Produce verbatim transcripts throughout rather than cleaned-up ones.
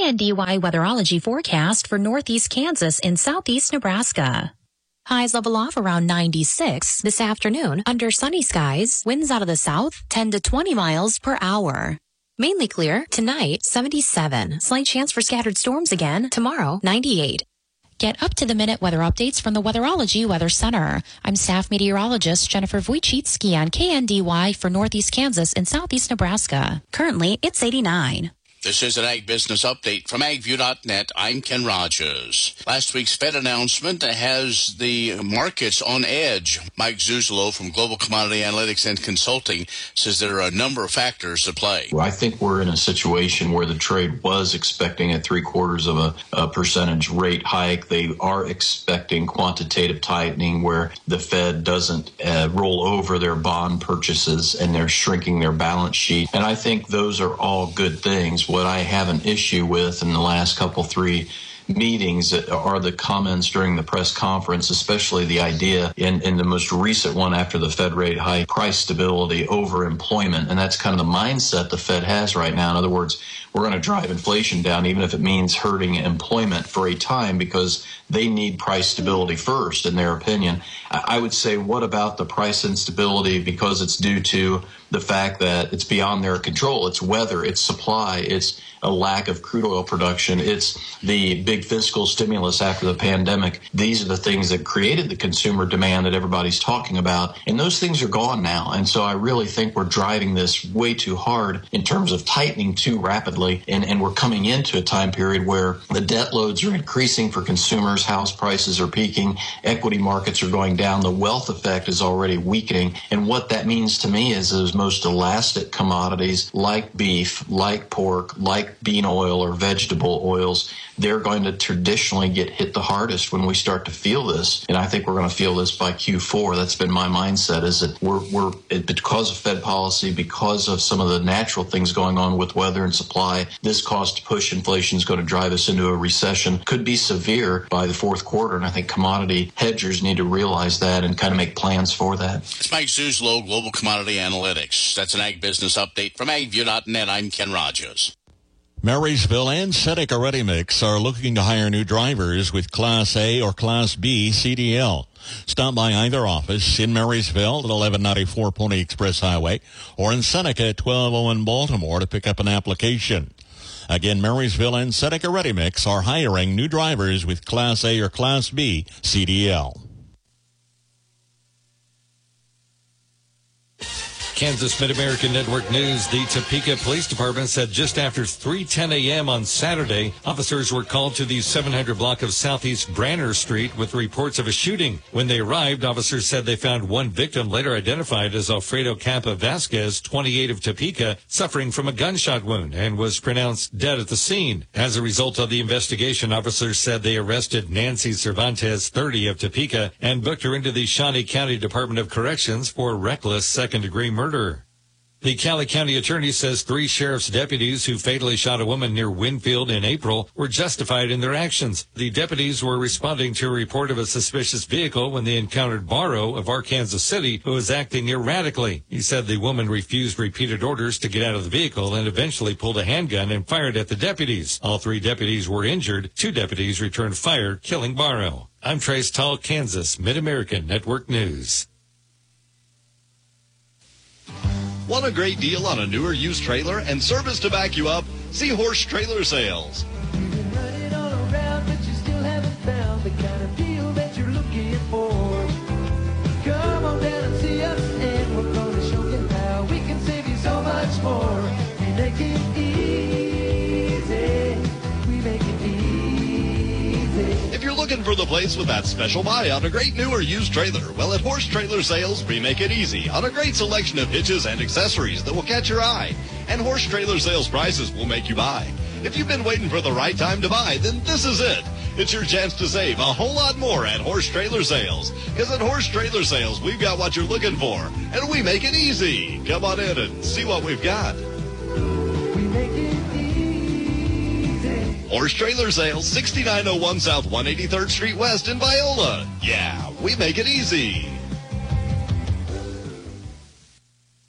K N D Y weatherology forecast for northeast Kansas and southeast Nebraska. Highs level off around ninety-six this afternoon under sunny skies, winds out of the south ten to twenty miles per hour. Mainly clear tonight, seventy-seven. Slight chance for scattered storms again tomorrow, ninety-eight. Get up-to-the-minute weather updates from the Weatherology Weather Center. I'm staff meteorologist Jennifer Wojcicki on K N D Y for northeast Kansas and southeast Nebraska. Currently, it's eighty-nine. This is an Ag Business Update from ag view dot net. I'm Ken Rogers. Last week's Fed announcement has the markets on edge. Mike Zuzolo from Global Commodity Analytics and Consulting says there are a number of factors at play. I think we're in a situation where the trade was expecting a three-quarters of a, a percentage rate hike. They are expecting quantitative tightening where the Fed doesn't uh, roll over their bond purchases and they're shrinking their balance sheet. And I think those are all good things. What I have an issue with in the last couple, three meetings are the comments during the press conference, especially the idea in, in the most recent one after the Fed rate hike, price stability over employment. And that's kind of the mindset the Fed has right now. In other words, we're going to drive inflation down, even if it means hurting employment for a time, because they need price stability first, in their opinion. I would say, what about the price instability? Because it's due to the fact that it's beyond their control. It's weather, it's supply, it's a lack of crude oil production, it's the big fiscal stimulus after the pandemic. These are the things that created the consumer demand that everybody's talking about, and those things are gone now. And so I really think we're driving this way too hard in terms of tightening too rapidly, and, and we're coming into a time period where the debt loads are increasing for consumers, house prices are peaking, equity markets are going down, the wealth effect is already weakening. And what that means to me is those most elastic commodities like beef, like pork, like bean oil or vegetable oils, they're going to traditionally get hit the hardest when we start to feel this. And I think we're going to feel this by Q four. That's been my mindset, is that we're, we're because of Fed policy, because of some of the natural things going on with weather and supply, this cost push inflation is going to drive us into a recession. Could be severe by the fourth quarter. And I think commodity hedgers need to realize that and kind of make plans for that. It's Mike Zuzolo, Global Commodity Analytics. That's an Ag Business Update from ag view dot net. I'm Ken Rogers. Marysville and Seneca Ready Mix are looking to hire new drivers with Class A or Class B C D L. Stop by either office in Marysville at eleven ninety-four Pony Express Highway or in Seneca at twelve oh one Baltimore to pick up an application. Again, Marysville and Seneca Ready Mix are hiring new drivers with Class A or Class B C D L. Kansas Mid-American Network News. The Topeka Police Department said just after three ten a.m. on Saturday, officers were called to the seven hundred block of Southeast Branner Street with reports of a shooting. When they arrived, officers said they found one victim, later identified as Alfredo Campa Vasquez, twenty-eight, of Topeka, suffering from a gunshot wound and was pronounced dead at the scene. As a result of the investigation, officers said they arrested Nancy Cervantes, thirty, of Topeka, and booked her into the Shawnee County Department of Corrections for reckless second-degree murder. The Cali County Attorney says three sheriff's deputies who fatally shot a woman near Winfield in April were justified in their actions. The deputies were responding to a report of a suspicious vehicle when they encountered Barrow of Arkansas City, who was acting erratically. He said the woman refused repeated orders to get out of the vehicle and eventually pulled a handgun and fired at the deputies. All three deputies were injured. Two deputies returned fire, killing Barrow. I'm Trace Tall, Kansas Mid-American Network News. Want a great deal on a newer used trailer and service to back you up? See Horse Trailer Sales. You've been running all around, but you still haven't found the kind of deal that you're looking for. Come on down and see us, and we're going to show you how we can save you so much more. We make it easy. We make it easy. If you're looking for the place with that special buy on a great new or used trailer, well, at Horse Trailer Sales, we make it easy on a great selection of hitches and accessories that will catch your eye. And Horse Trailer Sales prices will make you buy. If you've been waiting for the right time to buy, then this is it. It's your chance to save a whole lot more at Horse Trailer Sales. Because at Horse Trailer Sales, we've got what you're looking for, and we make it easy. Come on in and see what we've got. We make it easy. Horse Trailer Sales, sixty-nine oh one South one hundred eighty-third Street West in Viola. Yeah, we make it easy.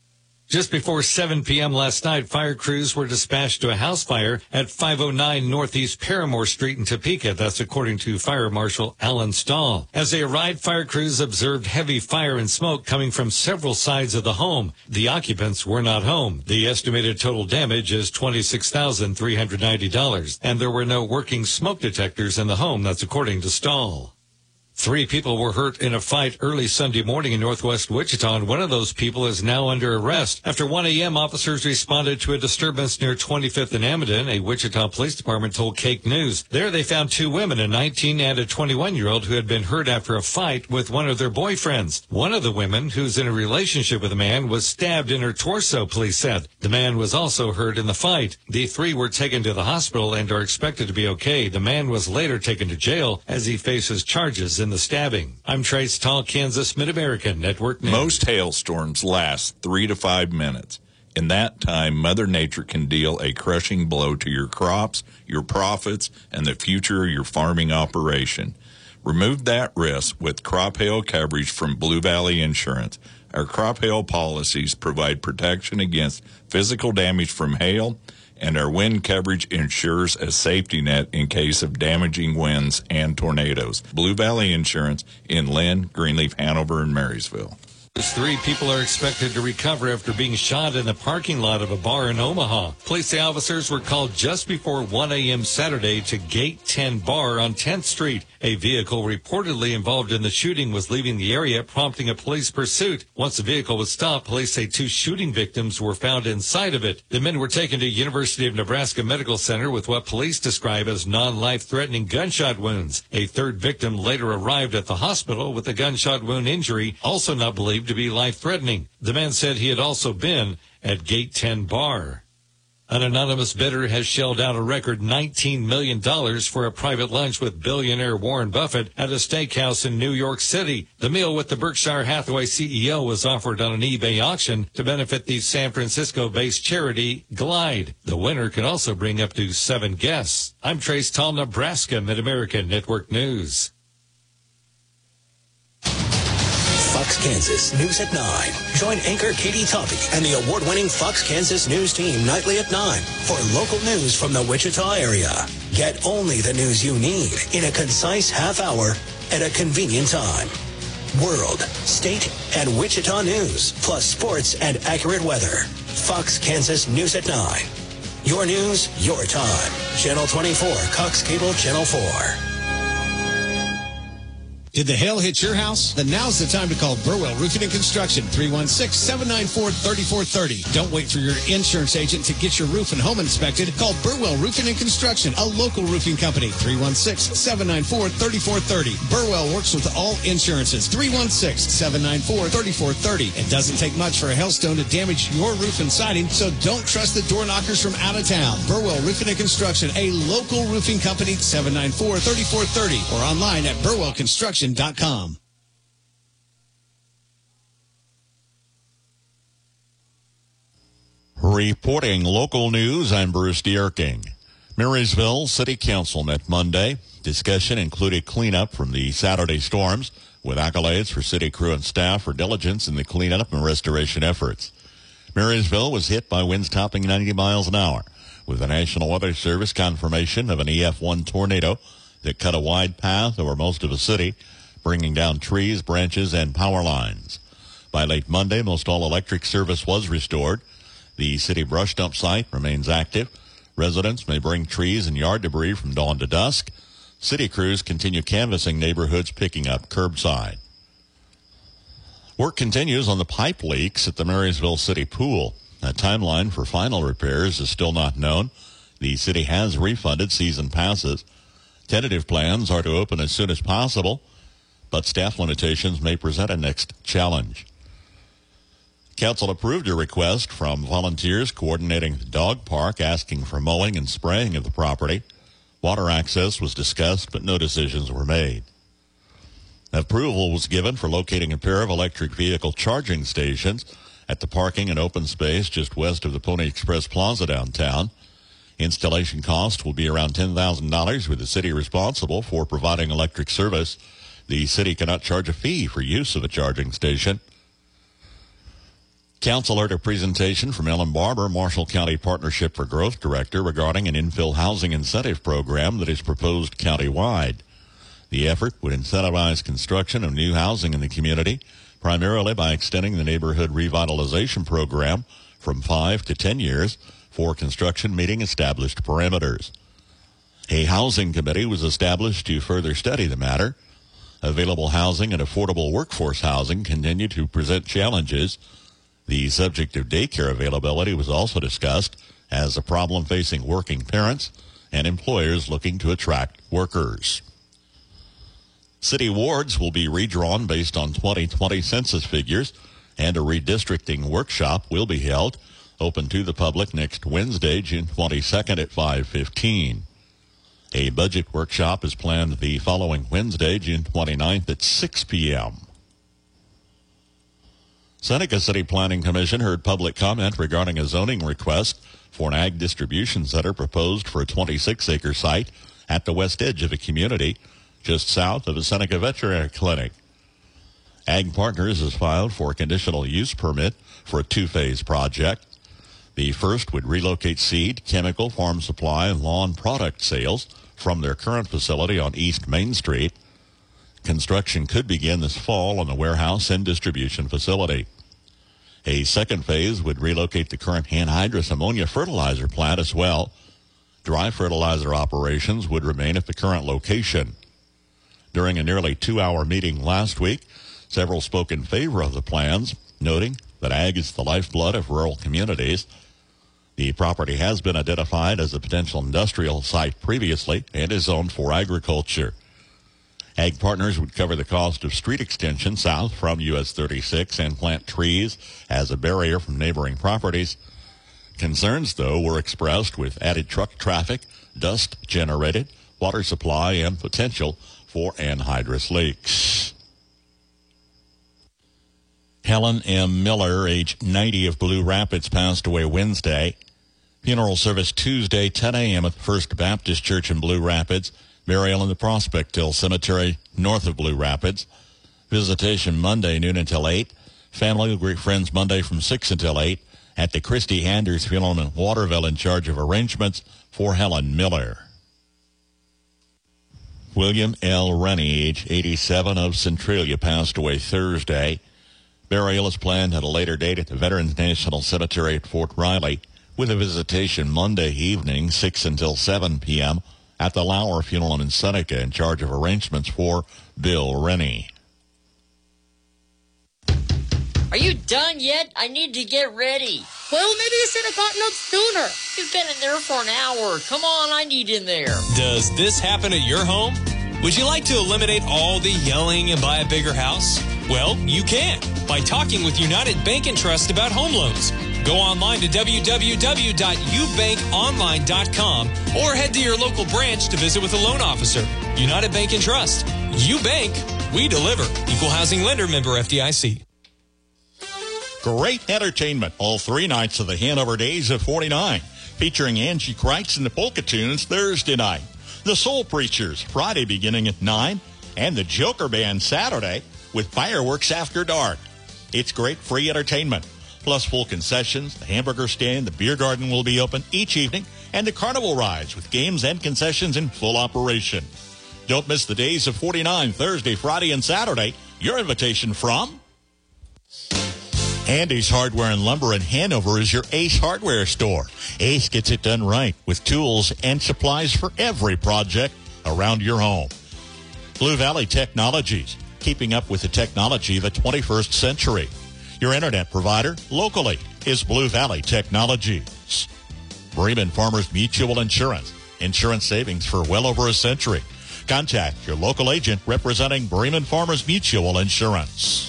Just before seven p.m. last night, fire crews were dispatched to a house fire at five oh nine Northeast Paramore Street in Topeka. That's according to Fire Marshal Alan Stahl. As they arrived, fire crews observed heavy fire and smoke coming from several sides of the home. The occupants were not home. The estimated total damage is twenty-six thousand three hundred ninety dollars, and there were no working smoke detectors in the home. That's according to Stahl. Three people were hurt in a fight early Sunday morning in northwest Wichita, and one of those people is now under arrest. After one a.m., officers responded to a disturbance near twenty-fifth and Amadon. A Wichita Police Department told Cake News. There they found two women, a nineteen and a twenty-one-year-old, who had been hurt after a fight with one of their boyfriends. One of the women, who's in a relationship with a man, was stabbed in her torso, police said. The man was also hurt in the fight. The three were taken to the hospital and are expected to be okay. The man was later taken to jail as he faces charges in the stabbing. I'm Trace Tall, Kansas Mid-American Network News. Most hailstorms last three to five minutes. In that time, Mother Nature can deal a crushing blow to your crops, your profits, and the future of your farming operation. Remove that risk with crop hail coverage from Blue Valley Insurance. Our crop hail policies provide protection against physical damage from hail, and our wind coverage ensures a safety net in case of damaging winds and tornadoes. Blue Valley Insurance in Lynn, Greenleaf, Hanover, and Marysville. Three people are expected to recover after being shot in the parking lot of a bar in Omaha. Police say officers were called just before one a.m. Saturday to Gate ten Bar on tenth Street. A vehicle reportedly involved in the shooting was leaving the area, prompting a police pursuit. Once the vehicle was stopped, police say two shooting victims were found inside of it. The men were taken to University of Nebraska Medical Center with what police describe as non-life-threatening gunshot wounds. A third victim later arrived at the hospital with a gunshot wound injury, also not believed to be life-threatening. The man said he had also been at Gate ten Bar. An anonymous bidder has shelled out a record nineteen million dollars for a private lunch with billionaire Warren Buffett at a steakhouse in New York City. The meal with the Berkshire Hathaway C E O was offered on an eBay auction to benefit the San Francisco-based charity Glide. The winner can also bring up to seven guests. I'm Trace Tall, Nebraska Mid-American Network News. Fox Kansas News at nine. Join anchor Katie Toppy and the award-winning Fox Kansas News team nightly at nine for local news from the Wichita area. Get only the news you need in a concise half hour at a convenient time. World, state, and Wichita news, plus sports and accurate weather. Fox Kansas News at nine. Your news, your time. Channel twenty-four, Cox Cable Channel four. Did the hail hit your house? Then now's the time to call Burwell Roofing and Construction, three one six, seven nine four, three four three zero. Don't wait for your insurance agent to get your roof and home inspected. Call Burwell Roofing and Construction, a local roofing company, three one six, seven nine four, three four three zero. Burwell works with all insurances, three one six, seven nine four, three four three zero. It doesn't take much for a hailstone to damage your roof and siding, so don't trust the door knockers from out of town. Burwell Roofing and Construction, a local roofing company, seven nine four, three four three zero, or online at burwell construction dot com. Reporting local news, I'm Bruce Dierking. Marysville City Council met Monday. Discussion included cleanup from the Saturday storms, with accolades for city crew and staff for diligence in the cleanup and restoration efforts. Marysville was hit by winds topping ninety miles an hour, with the National Weather Service confirmation of an E F one tornado that cut a wide path over most of the city, bringing down trees, branches, and power lines. By late Monday, most all electric service was restored. The city brush dump site remains active. Residents may bring trees and yard debris from dawn to dusk. City crews continue canvassing neighborhoods, picking up curbside. Work continues on the pipe leaks at the Marysville City Pool. A timeline for final repairs is still not known. The city has refunded season passes. Tentative plans are to open as soon as possible, but staff limitations may present a next challenge. Council approved a request from volunteers coordinating the dog park, asking for mowing and spraying of the property. Water access was discussed, but no decisions were made. Approval was given for locating a pair of electric vehicle charging stations at the parking and open space just west of the Pony Express Plaza downtown. Installation cost will be around ten thousand dollars, with the city responsible for providing electric service. The city cannot charge a fee for use of a charging station. Council heard a presentation from Ellen Barber, Marshall County Partnership for Growth Director, regarding an infill housing incentive program that is proposed countywide. The effort would incentivize construction of new housing in the community, primarily by extending the neighborhood revitalization program from five to ten years for construction meeting established parameters. A housing committee was established to further study the matter. Available housing and affordable workforce housing continue to present challenges. The subject of daycare availability was also discussed as a problem facing working parents and employers looking to attract workers. City wards will be redrawn based on twenty twenty census figures, and a redistricting workshop will be held, open to the public next Wednesday, June twenty-second at five fifteen. A budget workshop is planned the following Wednesday, June twenty-ninth at six p.m. Seneca City Planning Commission heard public comment regarding a zoning request for an ag distribution center proposed for a twenty-six acre site at the west edge of the community, just south of the Seneca Veterinary Clinic. Ag Partners has filed for a conditional use permit for a two-phase project. The first would relocate seed, chemical, farm supply, and lawn product sales from their current facility on East Main Street. Construction could begin this fall on the warehouse and distribution facility. A second phase would relocate the current anhydrous ammonia fertilizer plant as well. Dry fertilizer operations would remain at the current location. During a nearly two-hour meeting last week, several spoke in favor of the plans, noting that ag is the lifeblood of rural communities. The property has been identified as a potential industrial site previously and is zoned for agriculture. Ag Partners would cover the cost of street extension south from U S thirty-six and plant trees as a barrier from neighboring properties. Concerns, though, were expressed with added truck traffic, dust generated, water supply, and potential for anhydrous leaks. Helen M. Miller, age ninety, of Blue Rapids, passed away Wednesday. Funeral service Tuesday, ten a.m. at the First Baptist Church in Blue Rapids. Burial in the Prospect Hill Cemetery north of Blue Rapids. Visitation Monday, noon until eight. Family will greet friends Monday from six until eight at the Christy Anders Funeral in Waterville, in charge of arrangements for Helen Miller. William L. Rennie, age eighty-seven, of Centralia, passed away Thursday. Burial is planned at a later date at the Veterans National Cemetery at Fort Riley, with a visitation Monday evening, six until seven p.m. at the Lauer Funeral in Seneca, in charge of arrangements for Bill Rennie. Are you done yet? I need to get ready. Well, maybe you should have gotten up sooner. You've been in there for an hour. Come on, I need in there. Does this happen at your home? Would you like to eliminate all the yelling and buy a bigger house? Well, you can by talking with United Bank and Trust about home loans. Go online to w w w dot u bank online dot com or head to your local branch to visit with a loan officer. United Bank and Trust. You bank, we deliver. Equal housing lender, member F D I C. Great entertainment all three nights of the Hanover Days of forty-nine, featuring Angie Kreitz and the Polka Tunes Thursday night, the Soul Preachers Friday beginning at nine, and the Joker Band Saturday with fireworks after dark. It's great free entertainment, plus full concessions. The hamburger stand, the beer garden will be open each evening, and the carnival rides with games and concessions in full operation. Don't miss the Days of forty-nine Thursday, Friday, and Saturday. Your invitation from Andy's Hardware and Lumber in Hanover is your Ace Hardware store. Ace gets it done right with tools and supplies for every project around your home. Blue Valley Technologies, keeping up with the technology of the twenty-first century. Your internet provider locally is Blue Valley Technologies. Bremen Farmers Mutual Insurance, insurance savings for well over a century. Contact your local agent representing Bremen Farmers Mutual Insurance.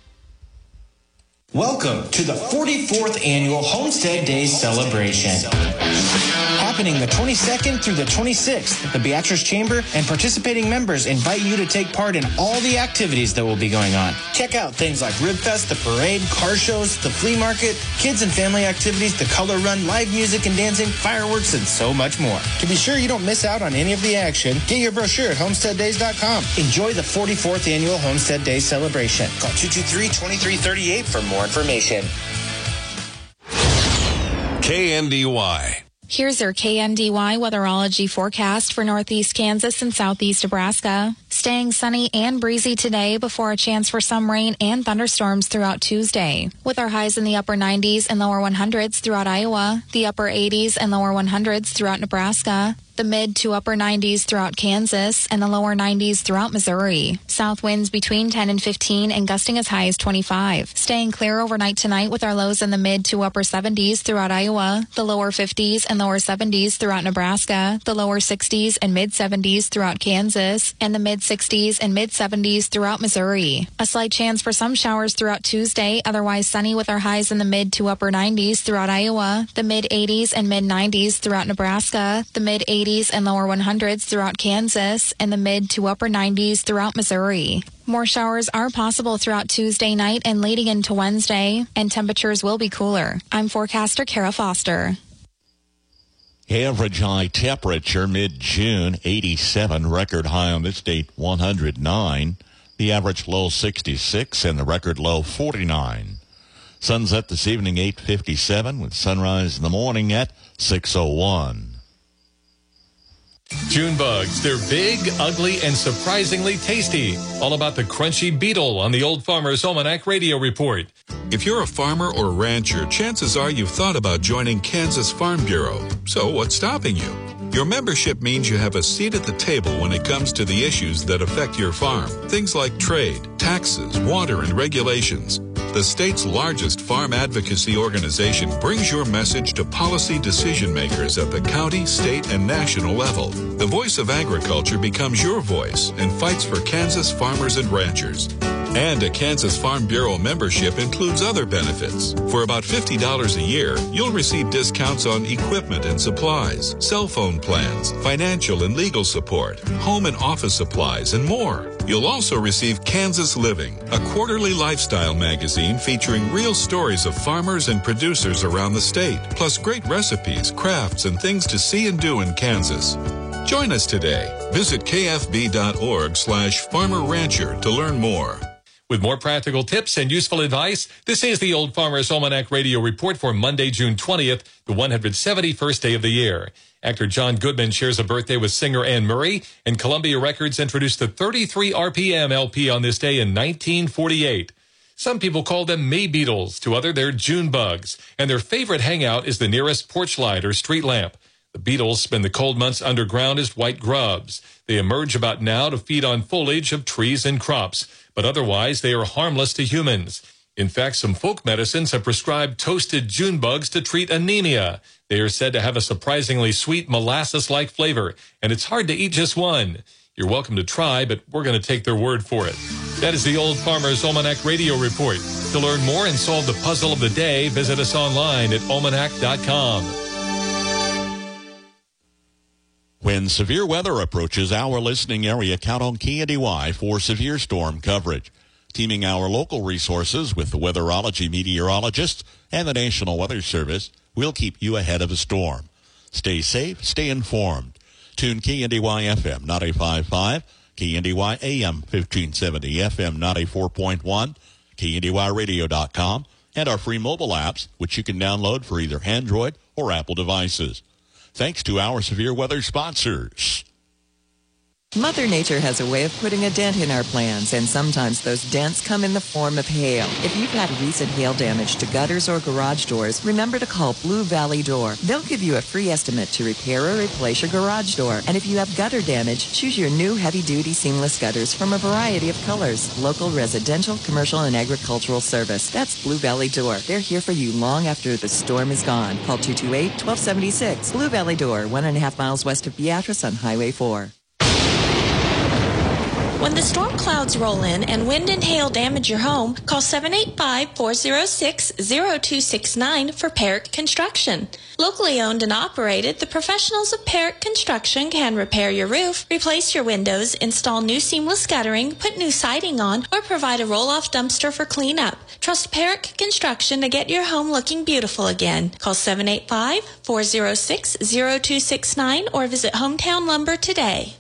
Welcome to the forty-fourth Annual Homestead Days Celebration. Happening the twenty-second through the twenty-sixth, the Beatrice Chamber and participating members invite you to take part in all the activities that will be going on. Check out things like Rib Fest, the parade, car shows, the flea market, kids and family activities, the color run, live music and dancing, fireworks, and so much more. To be sure you don't miss out on any of the action, get your brochure at homestead days dot com. Enjoy the forty-fourth Annual Homestead Days Celebration. Call two two three, two three three eight for more information. K N D Y. Here's your K N D Y weatherology forecast for northeast Kansas and southeast Nebraska. Staying sunny and breezy today before a chance for some rain and thunderstorms throughout Tuesday. With our highs in the upper nineties and lower hundreds throughout Iowa, the upper eighties and lower hundreds throughout Nebraska, the mid to upper nineties throughout Kansas, and the lower nineties throughout Missouri. South winds between ten and fifteen and gusting as high as twenty-five. Staying clear overnight tonight with our lows in the mid to upper seventies throughout Iowa, the lower fifties and lower seventies throughout Nebraska, the lower sixties and mid seventies throughout Kansas, and the mid sixties and mid seventies throughout Missouri. A slight chance for some showers throughout Tuesday, otherwise sunny with our highs in the mid to upper nineties throughout Iowa, the mid eighties and mid nineties throughout Nebraska, the mid eighties and lower hundreds throughout Kansas, and the mid to upper nineties throughout Missouri. More showers are possible throughout Tuesday night and leading into Wednesday, and temperatures will be cooler. I'm forecaster Kara Foster. Average high temperature mid-June, eighty-seven. Record high on this date, one hundred nine. The average low, sixty-six, and the record low, forty-nine. Sunset this evening, eight fifty-seven, with sunrise in the morning at six oh one. June bugs. They're big, ugly, and surprisingly tasty. All about the crunchy beetle on the Old Farmer's Almanac Radio Report. If you're a farmer or rancher, chances are you've thought about joining Kansas Farm Bureau. So what's stopping you? Your membership means you have a seat at the table when it comes to the issues that affect your farm. Things like trade, taxes, water, and regulations. The state's largest farm advocacy organization brings your message to policy decision makers at the county, state, and national level. The voice of agriculture becomes your voice and fights for Kansas farmers and ranchers. And a Kansas Farm Bureau membership includes other benefits. For about fifty dollars a year, you'll receive discounts on equipment and supplies, cell phone plans, financial and legal support, home and office supplies, and more. You'll also receive Kansas Living, a quarterly lifestyle magazine featuring real stories of farmers and producers around the state, plus great recipes, crafts, and things to see and do in Kansas. Join us today. Visit kfb.org slash farmer rancher to learn more. With more practical tips and useful advice, this is the Old Farmer's Almanac Radio Report for Monday, June twentieth, the one hundred seventy-first day of the year. Actor John Goodman shares a birthday with singer Anne Murray, and Columbia Records introduced the thirty-three R P M L P on this day in nineteen forty-eight. Some people call them May beetles, to others they're June bugs, and their favorite hangout is the nearest porch light or street lamp. The beetles spend the cold months underground as white grubs. They emerge about now to feed on foliage of trees and crops, but otherwise they are harmless to humans. In fact, some folk medicines have prescribed toasted June bugs to treat anemia. They are said to have a surprisingly sweet molasses-like flavor, and it's hard to eat just one. You're welcome to try, but we're going to take their word for it. That is the Old Farmer's Almanac Radio Report. To learn more and solve the puzzle of the day, visit us online at almanac dot com. When severe weather approaches our listening area, count on K N D Y for severe storm coverage. Teaming our local resources with the weatherology meteorologists and the National Weather Service, we'll keep you ahead of a storm. Stay safe, stay informed. Tune K N D Y F M ninety-five point five, K N D Y A M fifteen seventy, F M ninety-four point one, K N D Y radio dot com, and our free mobile apps, which you can download for either Android or Apple devices. Thanks to our severe weather sponsors. Mother Nature has a way of putting a dent in our plans, and sometimes those dents come in the form of hail. If you've had recent hail damage to gutters or garage doors, remember to call Blue Valley Door. They'll give you a free estimate to repair or replace your garage door. And if you have gutter damage, choose your new heavy-duty seamless gutters from a variety of colors. Local residential, commercial, and agricultural service. That's Blue Valley Door. They're here for you long after the storm is gone. Call two two eight, one two seven six. Blue Valley Door, one and a half miles west of Beatrice on Highway four. When the storm clouds roll in and wind and hail damage your home, call seven eight five, four zero six, zero two six nine for Parrott Construction. Locally owned and operated, the professionals of Parrott Construction can repair your roof, replace your windows, install new seamless guttering, put new siding on, or provide a roll-off dumpster for cleanup. Trust Parrott Construction to get your home looking beautiful again. Call seven eight five, four zero six, zero two six nine or visit Hometown Lumber today.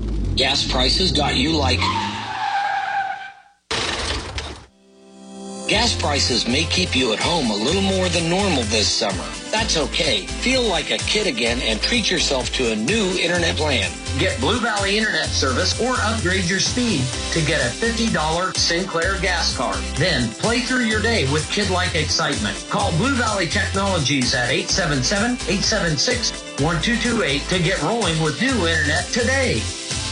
Gas prices got you like... Gas prices may keep you at home a little more than normal this summer. That's okay. Feel like a kid again and treat yourself to a new internet plan. Get Blue Valley Internet service or upgrade your speed to get a fifty dollars Sinclair gas card. Then play through your day with kid-like excitement. Call Blue Valley Technologies at eight seven seven, eight seven six, one two two eight to get rolling with new internet today.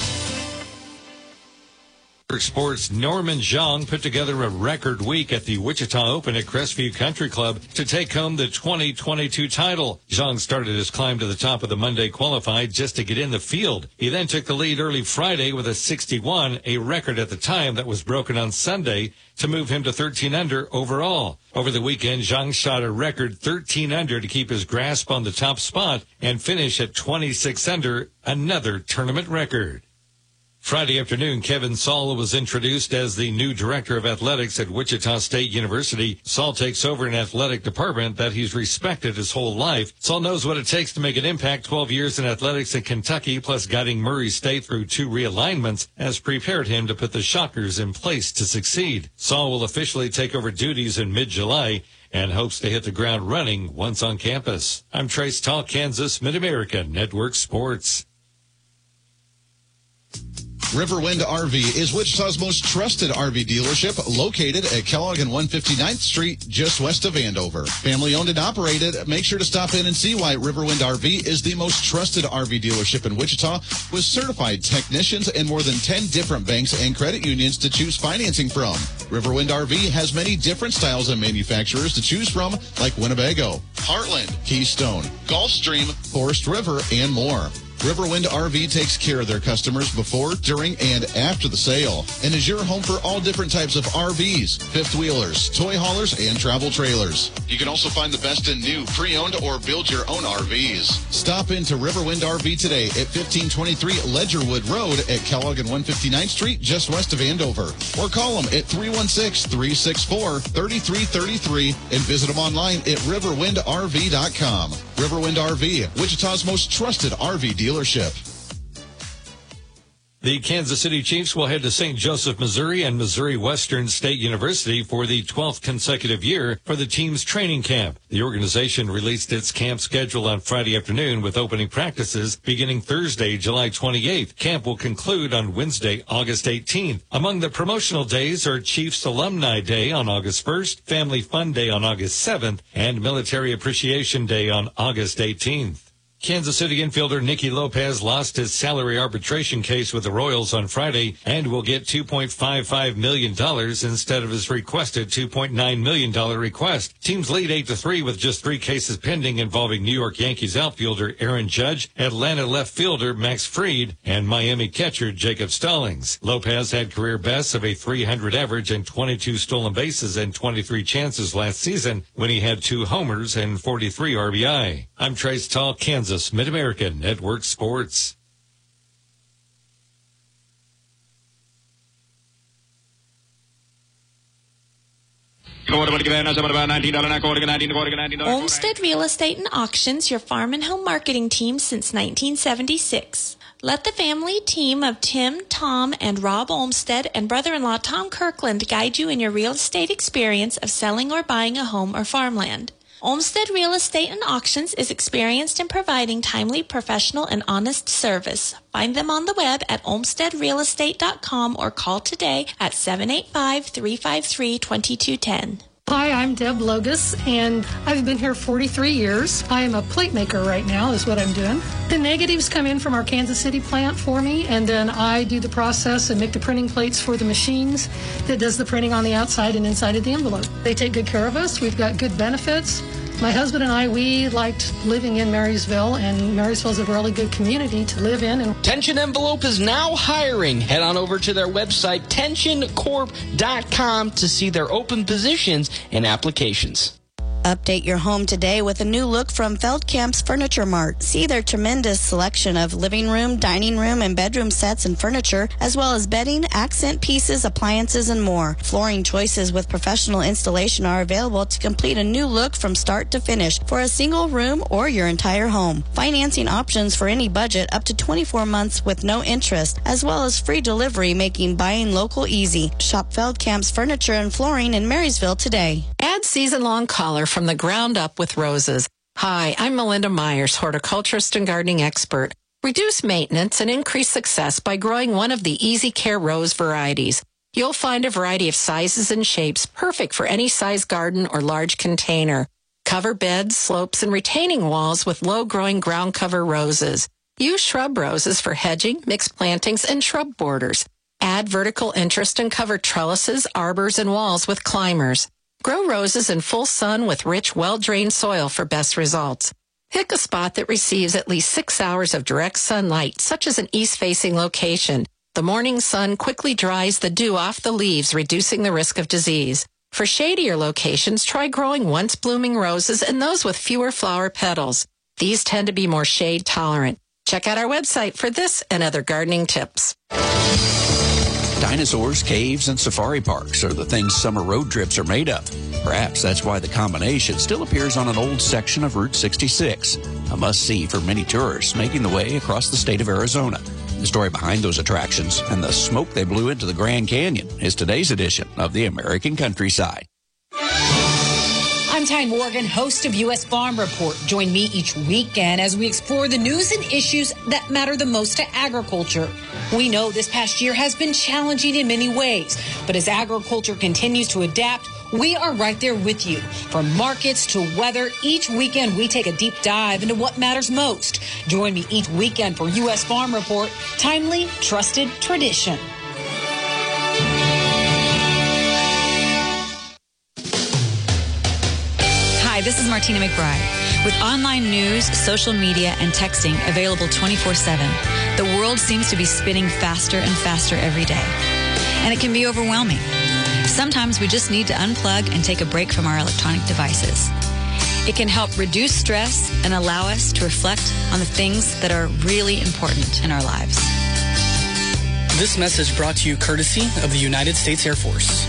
Sports Norman Zhang put together a record week at the Wichita Open at Crestview Country Club to take home the twenty twenty-two title. Zhang started his climb to the top of the Monday qualified just to get in the field. He then took the lead early Friday with a sixty-one, a record at the time that was broken on Sunday, to move him to thirteen under overall. Over the weekend, Zhang shot a record thirteen under to keep his grasp on the top spot and finish at twenty-six under, another tournament record. Friday afternoon, Kevin Saul was introduced as the new director of athletics at Wichita State University. Saul takes over an athletic department that he's respected his whole life. Saul knows what it takes to make an impact. twelve years in athletics in Kentucky, plus guiding Murray State through two realignments, has prepared him to put the Shockers in place to succeed. Saul will officially take over duties in mid-July and hopes to hit the ground running once on campus. I'm Trace Tall, Kansas, Mid-America Network Sports. Riverwind R V is Wichita's most trusted R V dealership, located at Kellogg and one hundred fifty-ninth Street, just west of Andover. Family owned and operated. Make sure to stop in and see why Riverwind R V is the most trusted R V dealership in Wichita, with certified technicians and more than ten different banks and credit unions to choose financing from. Riverwind R V has many different styles and manufacturers to choose from, like Winnebago, Heartland, Keystone, Gulfstream, Forest River, and more. Riverwind R V takes care of their customers before, during, and after the sale, and is your home for all different types of R Vs, fifth wheelers, toy haulers, and travel trailers. You can also find the best in new, pre-owned, or build your own R Vs. Stop into Riverwind R V today at fifteen twenty-three Ledgerwood Road at Kellogg and one hundred fifty-ninth Street, just west of Andover. Or call them at three one six, three six four, three three three three and visit them online at riverwind r v dot com. Riverwind R V, Wichita's most trusted R V dealership. The Kansas City Chiefs will head to Saint Joseph, Missouri and Missouri Western State University for the twelfth consecutive year for the team's training camp. The organization released its camp schedule on Friday afternoon with opening practices beginning Thursday, July twenty-eighth. Camp will conclude on Wednesday, August eighteenth. Among the promotional days are Chiefs Alumni Day on August first, Family Fun Day on August seventh, and Military Appreciation Day on August eighteenth. Kansas City infielder Nicky Lopez lost his salary arbitration case with the Royals on Friday and will get two point five five million dollars instead of his requested two point nine million dollars request. Teams lead eight to three with just three cases pending involving New York Yankees outfielder Aaron Judge, Atlanta left fielder Max Fried, and Miami catcher Jacob Stallings. Lopez had career bests of a three hundred average and twenty-two stolen bases and twenty-three chances last season when he had two homers and forty-three R B I. I'm Trace Tall, Kansas. Mid-America Network Sports. Olmsted Real Estate and Auctions, your farm and home marketing team since nineteen seventy-six. Let the family team of Tim, Tom, and Rob Olmsted and brother-in-law Tom Kirkland guide you in your real estate experience of selling or buying a home or farmland. Olmsted Real Estate and Auctions is experienced in providing timely, professional, and honest service. Find them on the web at olmsted real estate dot com or call today at seven eight five, three five three, two two one zero. Hi, I'm Deb Logus, and I've been here forty-three years. I am a plate maker right now, is what I'm doing. The negatives come in from our Kansas City plant for me, and then I do the process and make the printing plates for the machines that does the printing on the outside and inside of the envelope. They take good care of us. We've got good benefits. My husband and I, we liked living in Marysville, and Marysville's a really good community to live in. And Tension Envelope is now hiring. Head on over to their website, tension corp dot com, to see their open positions and applications. Update your home today with a new look from Feldkamp's Furniture Mart. See their tremendous selection of living room, dining room, and bedroom sets and furniture, as well as bedding, accent pieces, appliances, and more. Flooring choices with professional installation are available to complete a new look from start to finish for a single room or your entire home. Financing options for any budget up to twenty-four months with no interest, as well as free delivery, making buying local easy. Shop Feldkamp's Furniture and Flooring in Marysville today. Add season-long color from the ground up with roses. Hi, I'm Melinda Myers, horticulturist and gardening expert. Reduce maintenance and increase success by growing one of the Easy Care rose varieties. You'll find a variety of sizes and shapes perfect for any size garden or large container. Cover beds, slopes, and retaining walls with low-growing ground cover roses. Use shrub roses for hedging, mixed plantings, and shrub borders. Add vertical interest and cover trellises, arbors, and walls with climbers. Grow roses in full sun with rich, well-drained soil for best results. Pick a spot that receives at least six hours of direct sunlight, such as an east-facing location. The morning sun quickly dries the dew off the leaves, reducing the risk of disease. For shadier locations, try growing once-blooming roses and those with fewer flower petals. These tend to be more shade-tolerant. Check out our website for this and other gardening tips. Dinosaurs, caves, and safari parks are the things summer road trips are made of. Perhaps that's why the combination still appears on an old section of Route sixty-six, a must-see for many tourists making the way across the state of Arizona. The story behind those attractions and the smoke they blew into the Grand Canyon is today's edition of the American Countryside. I'm Ty Morgan, host of U S Farm Report. Join me each weekend as we explore the news and issues that matter the most to agriculture. We know this past year has been challenging in many ways, but as agriculture continues to adapt, we are right there with you. From markets to weather, each weekend we take a deep dive into what matters most. Join me each weekend for U S Farm Report, timely, trusted tradition. Hi, this is Martina McBride. With online news, social media, and texting available twenty-four seven, the world seems to be spinning faster and faster every day. And it can be overwhelming. Sometimes we just need to unplug and take a break from our electronic devices. It can help reduce stress and allow us to reflect on the things that are really important in our lives. This message brought to you courtesy of the United States Air Force.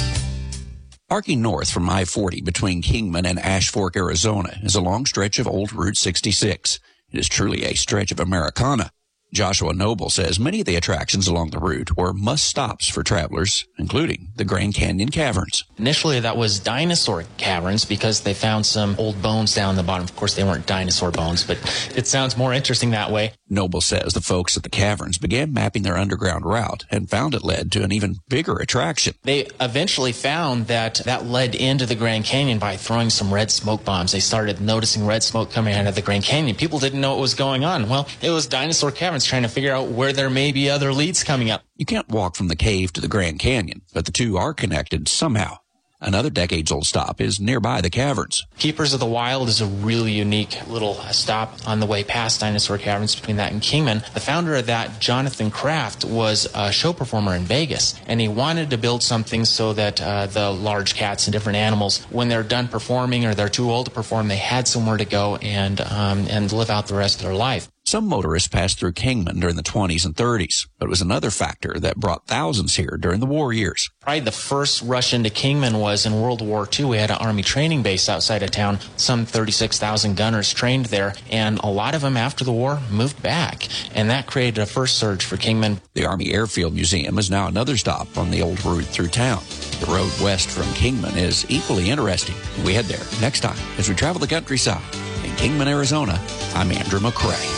Arcing north from I forty between Kingman and Ash Fork, Arizona, is a long stretch of old Route sixty-six. It is truly a stretch of Americana. Joshua Noble says many of the attractions along the route were must-stops for travelers, including the Grand Canyon Caverns. Initially, that was dinosaur caverns because they found some old bones down the bottom. Of course, they weren't dinosaur bones, but it sounds more interesting that way. Noble says the folks at the caverns began mapping their underground route and found it led to an even bigger attraction. They eventually found that that led into the Grand Canyon by throwing some red smoke bombs. They started noticing red smoke coming out of the Grand Canyon. People didn't know what was going on. Well, it was dinosaur caverns trying to figure out where there may be other leads coming up. You can't walk from the cave to the Grand Canyon, but the two are connected somehow. Another decades-old stop is nearby the caverns. Keepers of the Wild is a really unique little stop on the way past Dinosaur Caverns between that and Kingman. The founder of that, Jonathan Kraft, was a show performer in Vegas, and he wanted to build something so that uh, the large cats and different animals, when they're done performing or they're too old to perform, they had somewhere to go and um, and live out the rest of their life. Some motorists passed through Kingman during the twenties and thirties, but it was another factor that brought thousands here during the war years. Probably the first rush into Kingman was in World War Two. We had an Army training base outside of town, some thirty-six thousand gunners trained there, and a lot of them after the war moved back, and that created a first surge for Kingman. The Army Airfield Museum is now another stop on the old route through town. The road west from Kingman is equally interesting. We head there next time as we travel the countryside. In Kingman, Arizona, I'm Andrew McCrae.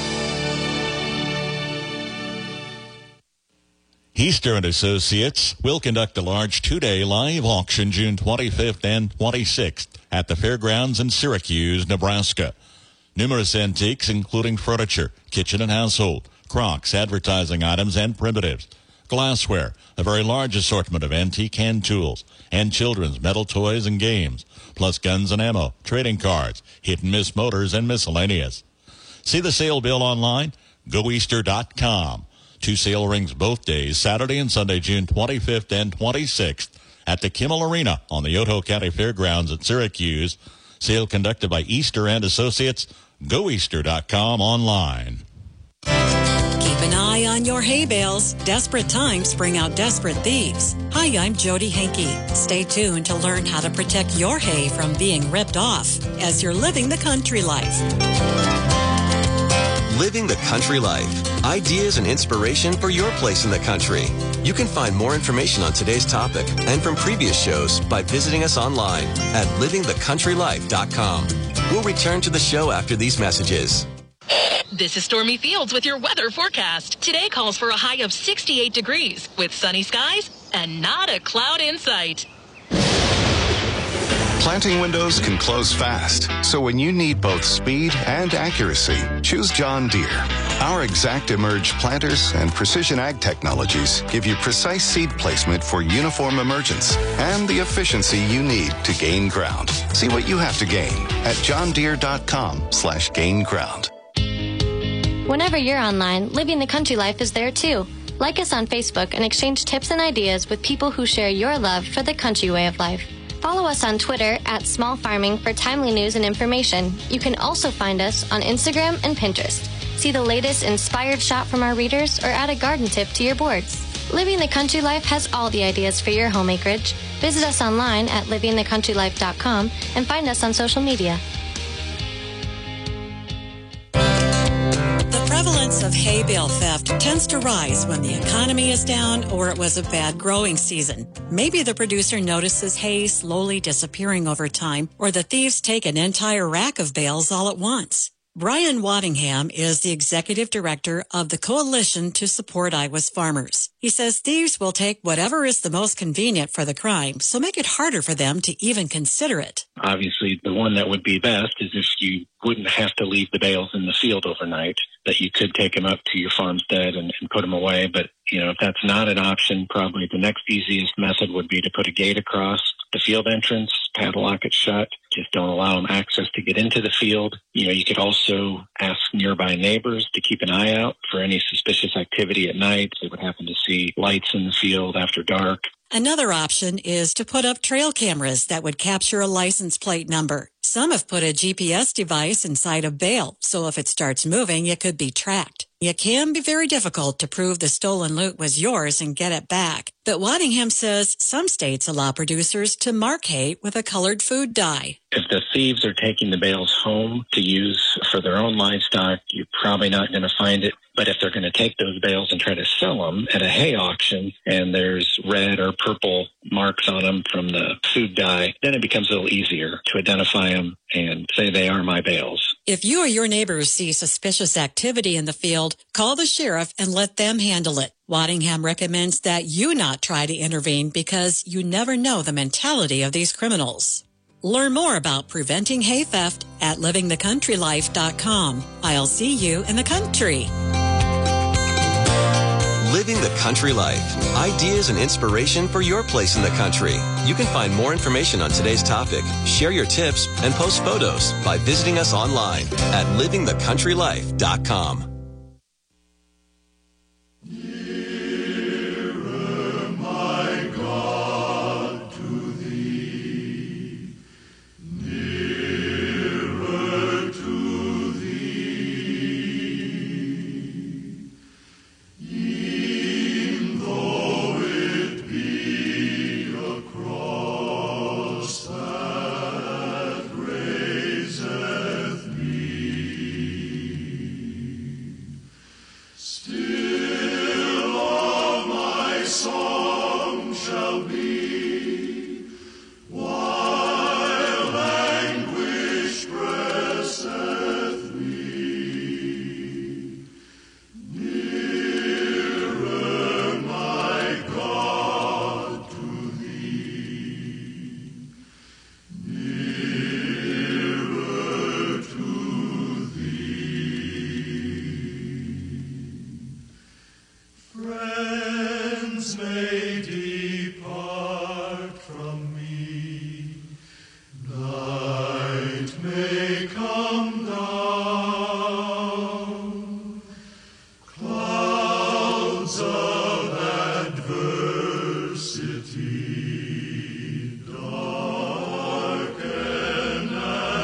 Heister and Associates will conduct a large two-day live auction June twenty-fifth and twenty-sixth at the fairgrounds in Syracuse, Nebraska. Numerous antiques, including furniture, kitchen and household, Crocs, advertising items, and primitives. Glassware, a very large assortment of antique hand tools, and children's metal toys and games, plus guns and ammo, trading cards, hit-and-miss motors, and miscellaneous. See the sale bill online, go heister dot com. Two sale rings both days, Saturday and Sunday, June twenty-fifth and twenty-sixth, at the Kimmel Arena on the Otoe County Fairgrounds at Syracuse. Sale conducted by Easter and Associates. go easter dot com online. Keep an eye on your hay bales. Desperate times bring out desperate thieves. Hi, I'm Jody Henke. Stay tuned to learn how to protect your hay from being ripped off as you're living the country life. Living the country life. Ideas and inspiration for your place in the country. You can find more information on today's topic and from previous shows by visiting us online at living the country life dot com. We'll return to the show after these messages. This is Stormy Fields with your weather forecast. Today calls for a high of sixty-eight degrees with sunny skies and not a cloud in sight. Planting windows can close fast, so when you need both speed and accuracy, choose John Deere. Our Exact Emerge planters and precision ag technologies give you precise seed placement for uniform emergence and the efficiency you need to gain ground. See what you have to gain at john deere dot com slash gain ground. Whenever you're online, Living the Country Life is there too. Like us on Facebook and exchange tips and ideas with people who share your love for the country way of life. Follow us on Twitter at Small Farming for timely news and information. You can also find us on Instagram and Pinterest. See the latest inspired shot from our readers or add a garden tip to your boards. Living the Country Life has all the ideas for your home acreage. Visit us online at living the country life dot com and find us on social media. The prevalence of hay bale theft tends to rise when the economy is down or it was a bad growing season. Maybe the producer notices hay slowly disappearing over time, or the thieves take an entire rack of bales all at once. Brian Waddingham is the executive director of the Coalition to Support Iowa's Farmers. He says thieves will take whatever is the most convenient for the crime, so make it harder for them to even consider it. Obviously, the one that would be best is if you wouldn't have to leave the bales in the field overnight, that you could take them up to your farmstead and, and put them away. But, you know, if that's not an option, probably the next easiest method would be to put a gate across the field entrance, padlock it shut, just don't allow them access to get into the field. You know, you could also ask nearby neighbors to keep an eye out for any suspicious activity at night. They would happen to see lights in the field after dark. Another option is to put up trail cameras that would capture a license plate number. Some have put a G P S device inside a bale, so if it starts moving, it could be tracked. It can be very difficult to prove the stolen loot was yours and get it back. But Waddingham says some states allow producers to mark hay with a colored food dye. If the thieves are taking the bales home to use for their own livestock, you're probably not going to find it. But if they're going to take those bales and try to sell them at a hay auction and there's red or purple marks on them from the food dye, then it becomes a little easier to identify them and say they are my bales. If you or your neighbors see suspicious activity in the field, call the sheriff and let them handle it. Waddingham recommends that you not try to intervene because you never know the mentality of these criminals. Learn more about preventing hay theft at living the country life dot com. I'll see you in the country. Living the country life. Ideas and inspiration for your place in the country. You can find more information on today's topic, share your tips, and post photos by visiting us online at living the country life dot com. Dark and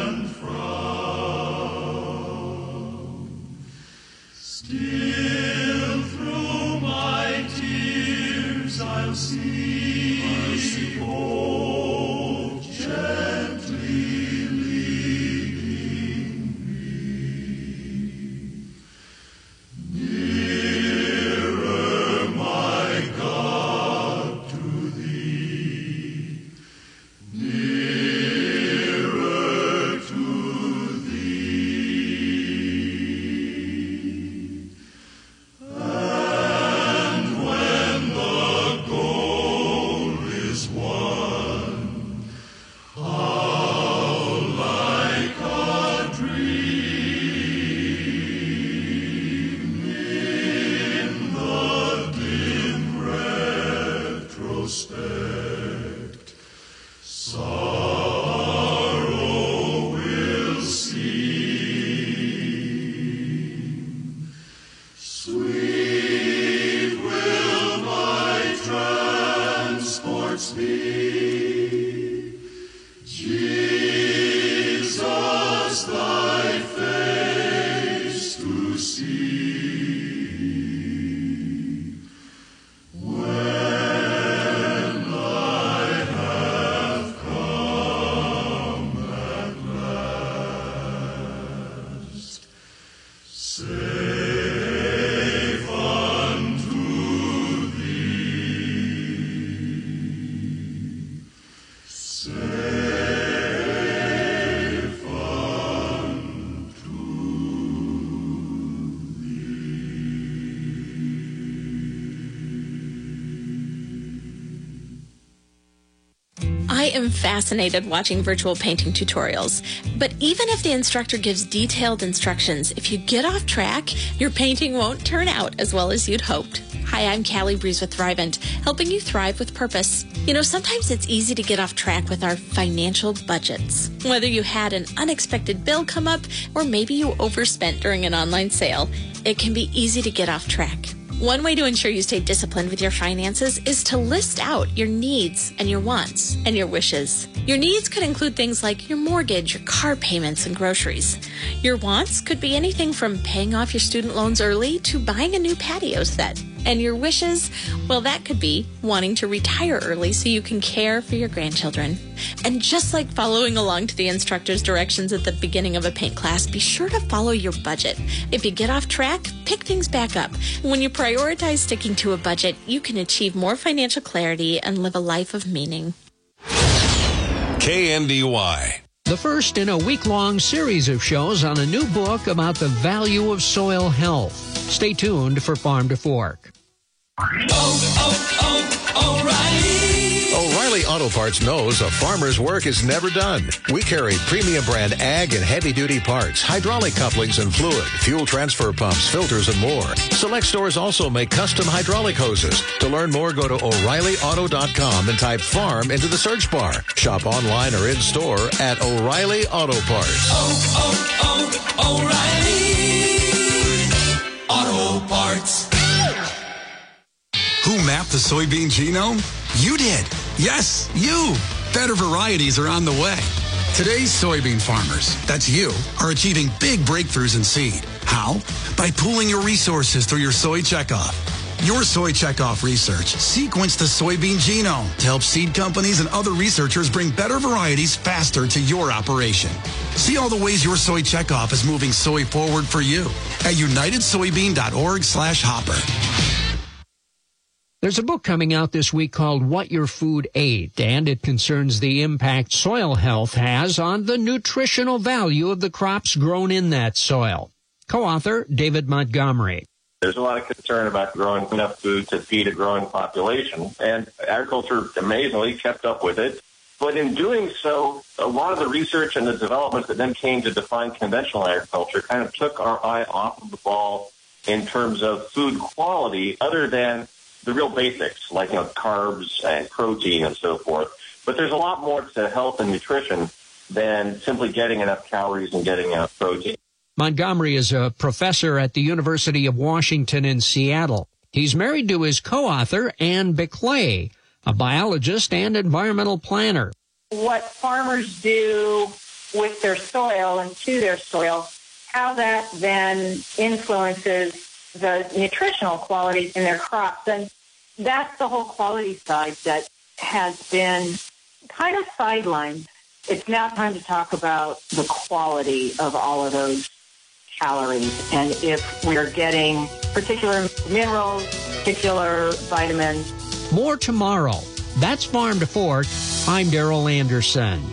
I am fascinated watching virtual painting tutorials. But even if the instructor gives detailed instructions, if you get off track, your painting won't turn out as well as you'd hoped. Hi, I'm Callie Breeze with Thrivent, helping you thrive with purpose. You know, sometimes it's easy to get off track with our financial budgets. Whether you had an unexpected bill come up or maybe you overspent during an online sale, it can be easy to get off track. One way to ensure you stay disciplined with your finances is to list out your needs and your wants and your wishes. Your needs could include things like your mortgage, your car payments, and groceries. Your wants could be anything from paying off your student loans early to buying a new patio set. And your wishes, well, that could be wanting to retire early so you can care for your grandchildren. And just like following along to the instructor's directions at the beginning of a paint class, be sure to follow your budget. If you get off track, pick things back up. When you prioritize sticking to a budget, you can achieve more financial clarity and live a life of meaning. K N D Y. The first in a week-long series of shows on a new book about the value of soil health. Stay tuned for Farm to Fork. Oh, oh, oh, O'Reilly. O'Reilly Auto Parts knows a farmer's work is never done. We carry premium brand ag and heavy-duty parts, hydraulic couplings and fluid, fuel transfer pumps, filters, and more. Select stores also make custom hydraulic hoses. To learn more, go to O'Reilly Auto dot com and type farm into the search bar. Shop online or in-store at O'Reilly Auto Parts. Oh, oh, oh, O'Reilly Auto Parts. Who mapped the soybean genome? You did. Yes, you. Better varieties are on the way. Today's soybean farmers, that's you, are achieving big breakthroughs in seed. How? By pooling your resources through your Soy Checkoff. Your Soy Checkoff research sequenced the soybean genome to help seed companies and other researchers bring better varieties faster to your operation. See all the ways your Soy Checkoff is moving soy forward for you at united soybean dot org slash hopper. There's a book coming out this week called What Your Food Ate, and it concerns the impact soil health has on the nutritional value of the crops grown in that soil. Co-author David Montgomery. There's a lot of concern about growing enough food to feed a growing population, and agriculture amazingly kept up with it. But in doing so, a lot of the research and the developments that then came to define conventional agriculture kind of took our eye off of the ball in terms of food quality, other than the real basics, like, you know, carbs and protein and so forth. But there's a lot more to health and nutrition than simply getting enough calories and getting enough protein. Montgomery is a professor at the University of Washington in Seattle. He's married to his co-author, Ann Bickley, a biologist and environmental planner. What farmers do with their soil and to their soil, how that then influences the nutritional qualities in their crops. And that's the whole quality side that has been kind of sidelined. It's now time to talk about the quality of all of those calories and if we're getting particular minerals, particular vitamins. More tomorrow. That's Farm to Fork. I'm Darrell Anderson.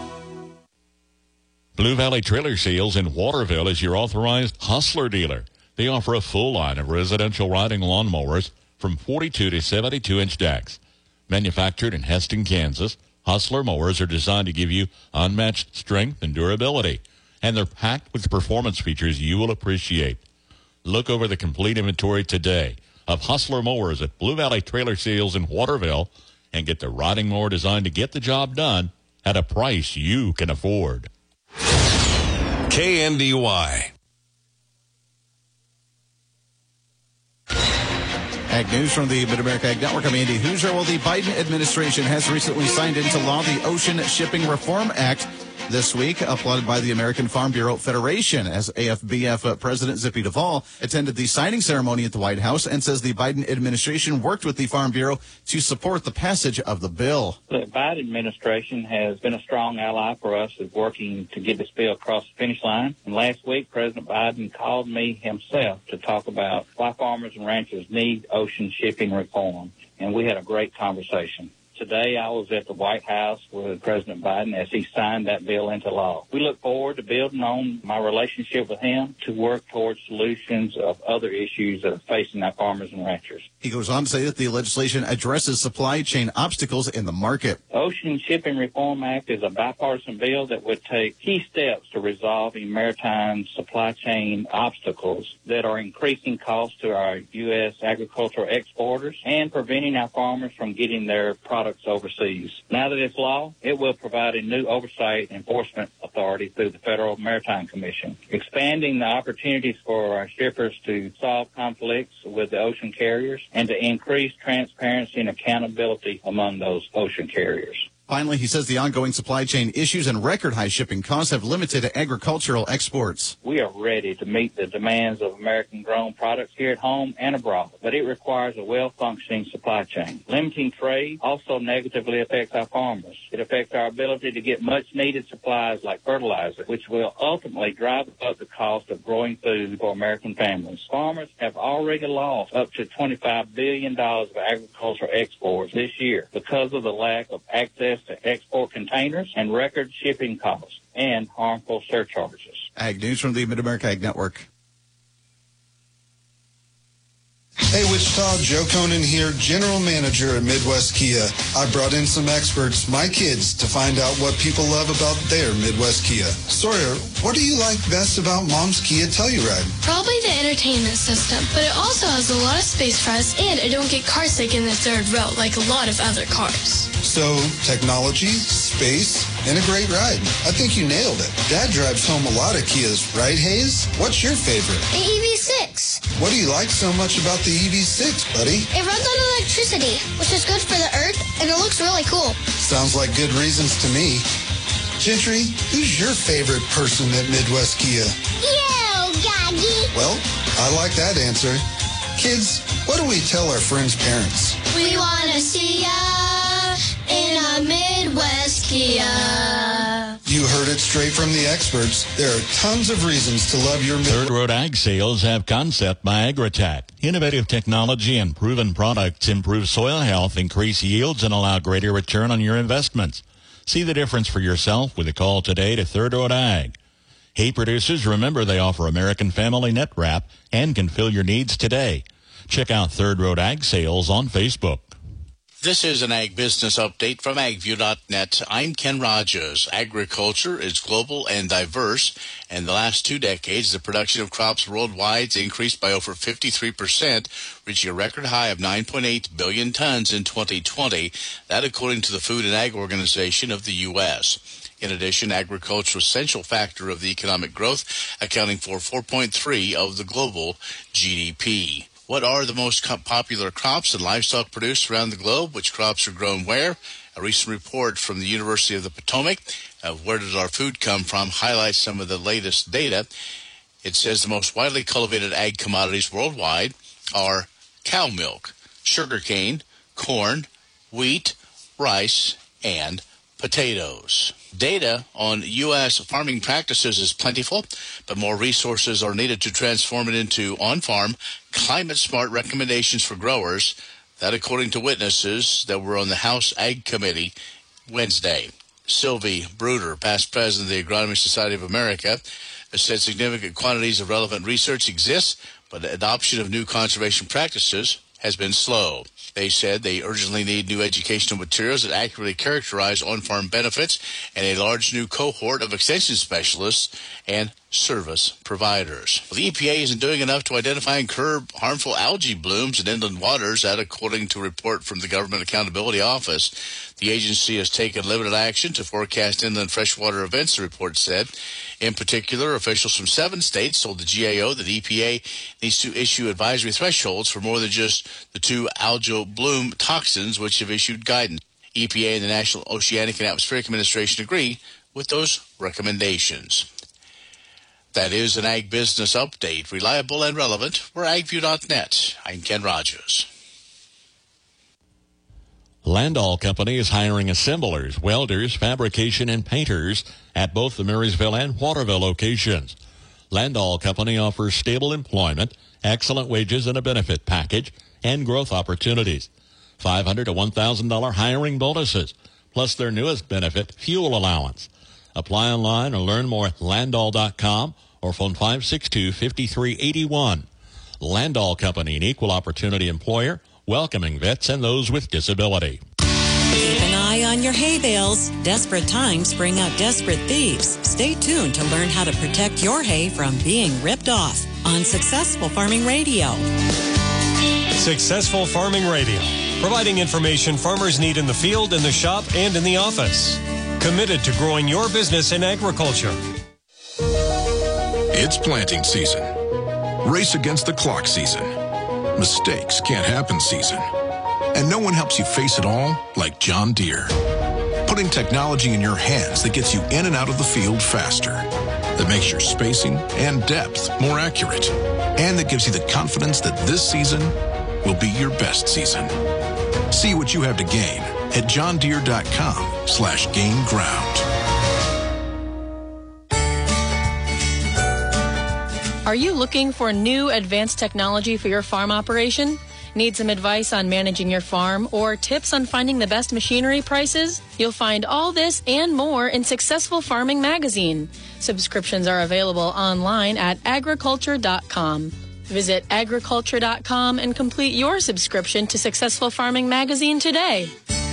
Blue Valley Trailer Sales in Waterville is your authorized Hustler dealer. They offer a full line of residential riding lawnmowers from forty-two to seventy-two inch decks. Manufactured in Heston, Kansas, Hustler mowers are designed to give you unmatched strength and durability, and they're packed with performance features you will appreciate. Look over the complete inventory today of Hustler mowers at Blue Valley Trailer Sales in Waterville and get the riding mower designed to get the job done at a price you can afford. K N D Y. Ag News from the Mid-America Ag Network. I'm Andy Hoosier. Well, the Biden administration has recently signed into law the Ocean Shipping Reform Act this week, applauded by the American Farm Bureau Federation, as A F B F President Zippy Duvall attended the signing ceremony at the White House and says the Biden administration worked with the Farm Bureau to support the passage of the bill. The Biden administration has been a strong ally for us in working to get this bill across the finish line. And last week, President Biden called me himself to talk about why farmers and ranchers need ocean shipping reform. And we had a great conversation. Today, I was at the White House with President Biden as he signed that bill into law. We look forward to building on my relationship with him to work towards solutions of other issues that are facing our farmers and ranchers. He goes on to say that the legislation addresses supply chain obstacles in the market. Ocean Shipping Reform Act is a bipartisan bill that would take key steps to resolving maritime supply chain obstacles that are increasing costs to our U S agricultural exporters and preventing our farmers from getting their products overseas. Now that it's law, it will provide a new oversight enforcement authority through the Federal Maritime Commission, expanding the opportunities for our shippers to solve conflicts with the ocean carriers and to increase transparency and accountability among those ocean carriers. Finally, he says the ongoing supply chain issues and record high shipping costs have limited agricultural exports. We are ready to meet the demands of American-grown products here at home and abroad, but it requires a well-functioning supply chain. Limiting trade also negatively affects our farmers. It affects our ability to get much-needed supplies like fertilizer, which will ultimately drive up the cost of growing food for American families. Farmers have already lost up to twenty-five billion dollars of agricultural exports this year because of the lack of access to export containers and record shipping costs and harmful surcharges. Ag News from the Mid-America Ag Network. Hey, Wichita, Joe Conan here, General Manager at Midwest Kia. I brought in some experts, my kids, to find out what people love about their Midwest Kia. Sawyer, what do you like best about Mom's Kia Telluride? Probably the entertainment system, but it also has a lot of space for us, and I don't get car sick in the third row like a lot of other cars. So, technology, space, and a great ride. I think you nailed it. Dad drives home a lot of Kias, right, Hayes? What's your favorite? The E V six. What do you like so much about the E V six, buddy? It runs on electricity, which is good for the earth, and it looks really cool. Sounds like good reasons to me. Gentry, who's your favorite person at Midwest Kia? You, Gaggy. Well, I like that answer. Kids, what do we tell our friends' parents? We want to see ya in a Midwest Kia. You heard it straight from the experts. There are tons of reasons to love your Midwest. Third Road Ag Sales have Concept by Agritech. Innovative technology and proven products improve soil health, increase yields, and allow greater return on your investments. See the difference for yourself with a call today to Third Road Ag. Hay producers, remember they offer American Family Net Wrap and can fill your needs today. Check out Third Road Ag Sales on Facebook. This is an Ag Business Update from ag view dot net. I'm Ken Rogers. Agriculture is global and diverse. In the last two decades, the production of crops worldwide increased by over fifty-three percent, reaching a record high of nine point eight billion tons in twenty twenty. That according to the Food and Ag Organization of the U S In addition, agriculture is an essential factor of the economic growth, accounting for four point three of the global G D P. What are the most popular crops and livestock produced around the globe? Which crops are grown where? A recent report from the University of the Potomac of Where Does Our Food Come From highlights some of the latest data. It says the most widely cultivated ag commodities worldwide are cow milk, sugarcane, corn, wheat, rice, and potatoes. Data on U S farming practices is plentiful, but more resources are needed to transform it into on-farm, climate-smart recommendations for growers. That according to witnesses that were on the House Ag Committee Wednesday. Sylvie Bruder, past president of the Agronomy Society of America, has said significant quantities of relevant research exists, but the adoption of new conservation practices has been slow. They said they urgently need new educational materials that accurately characterize on-farm benefits and a large new cohort of extension specialists and service providers. Well, the E P A isn't doing enough to identify and curb harmful algae blooms in inland waters, that according to a report from the Government Accountability Office. The agency has taken limited action to forecast inland freshwater events, the report said. In particular, officials from seven states told the G A O that E P A needs to issue advisory thresholds for more than just the two algal bloom toxins, which have issued guidance. E P A and the National Oceanic and Atmospheric Administration agree with those recommendations. That is an Ag Business Update, reliable and relevant. We're ag view dot net. I'm Ken Rogers. Landall Company is hiring assemblers, welders, fabrication, and painters at both the Marysville and Waterville locations. Landall Company offers stable employment, excellent wages and a benefit package, and growth opportunities. five hundred dollars to one thousand dollars hiring bonuses, plus their newest benefit, fuel allowance. Apply online or learn more at Landall dot com or phone five six two, five three eight one. Landall Company, an equal opportunity employer, welcoming vets and those with disability. Keep an eye on your hay bales. Desperate times bring out desperate thieves. Stay tuned to learn how to protect your hay from being ripped off on Successful Farming Radio. Successful Farming Radio, providing information farmers need in the field, in the shop, and in the office. Committed to growing your business in agriculture. It's planting season. Race against the clock season. Mistakes can't happen season. And no one helps you face it all like John Deere. Putting technology in your hands that gets you in and out of the field faster. That makes your spacing and depth more accurate. And that gives you the confidence that this season will be your best season. See what you have to gain at john deere dot com slash gain ground. Are you looking for new advanced technology for your farm operation? Need some advice on managing your farm or tips on finding the best machinery prices? You'll find all this and more in Successful Farming Magazine. Subscriptions are available online at agriculture dot com. Visit agriculture dot com and complete your subscription to Successful Farming Magazine today.